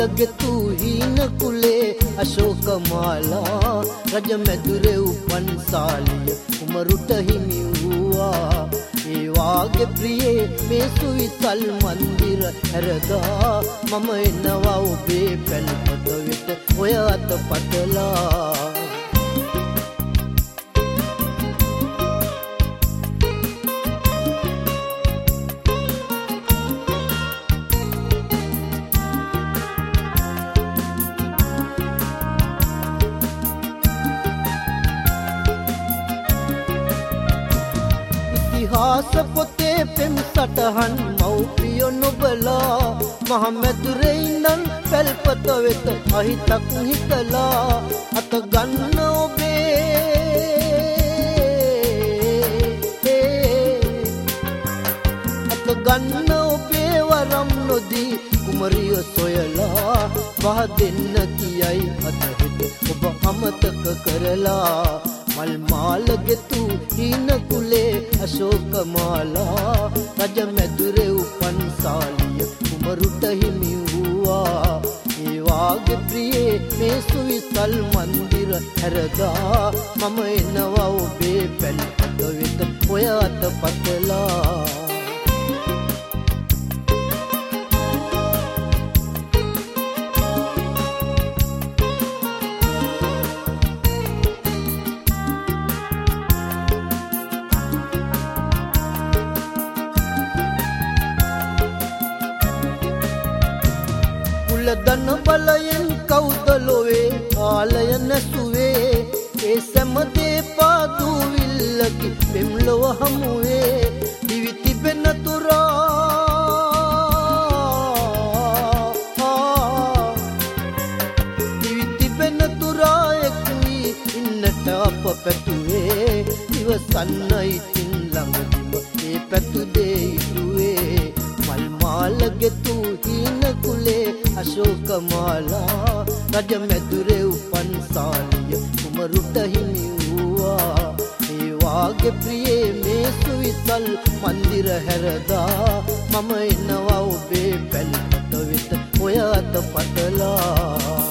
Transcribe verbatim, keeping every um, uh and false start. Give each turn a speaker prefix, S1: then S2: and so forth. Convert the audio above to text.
S1: ගෙතු හීන කුලේ අශෝක මාලා රජ මැදුරේ උපන් සාලිය කුමරුට හිමි වූවා ඒ වාගේ ප්‍රියේ මේ සුවිසල් මන්දිර හැරදා මම එනවා ඔබේ පැල්පත වෙත ඔය අත පතලා ඉතිහාස පොතේ පෙම් සටහන් මව්පියෝ නොබලා මහ මැදුරේ ඉඳන් පැල්පත වෙත අහිතක් හිතලා අත ගන්න ඔබේ අත ගන්න ඔබේ වරම් නොදී කුමරිය සොයලා වහ දෙන්න කියයි අත හිත ඔබ අමතක කරලා මල් මාල ගෙතු හීන කුලේ අශෝක මාලා රජ මැදුරේ උපන් සාලිය කුමරුට හිමි වූවා ඒ වාගේ ප්‍රියේ මේ සුවිසල් මන්දිර හැරදා මම එනවා ඔබේ පැල්පත වෙත ඔය අත පතලා දන බලයෙන් කවුද ලොවේ ආලය නැසුවේ ඒ සැමදේ පාදුවිල්ලකි පෙම් ලොව හමුවේ දිවි තිබෙන තුරා දිවි තිබෙන තුරා එක්වි ඉන්නට අප පැතුවේ ඉවසන්න ඉතින් ළඟදිම ඒ පැතුදේ ඉදුවේ මල් මාල ගෙතු හීන කුලේ අශෝක මාලා රජ මැදුරේ උපන් සාලිය කුමරුට හිමි වූවා ඒ වාගේ ප්‍රියේ මේ සුවිසල් මන්දිර හැරදා මම එනවා ඔබේ පැල්පත වෙත ඔය අත පතලා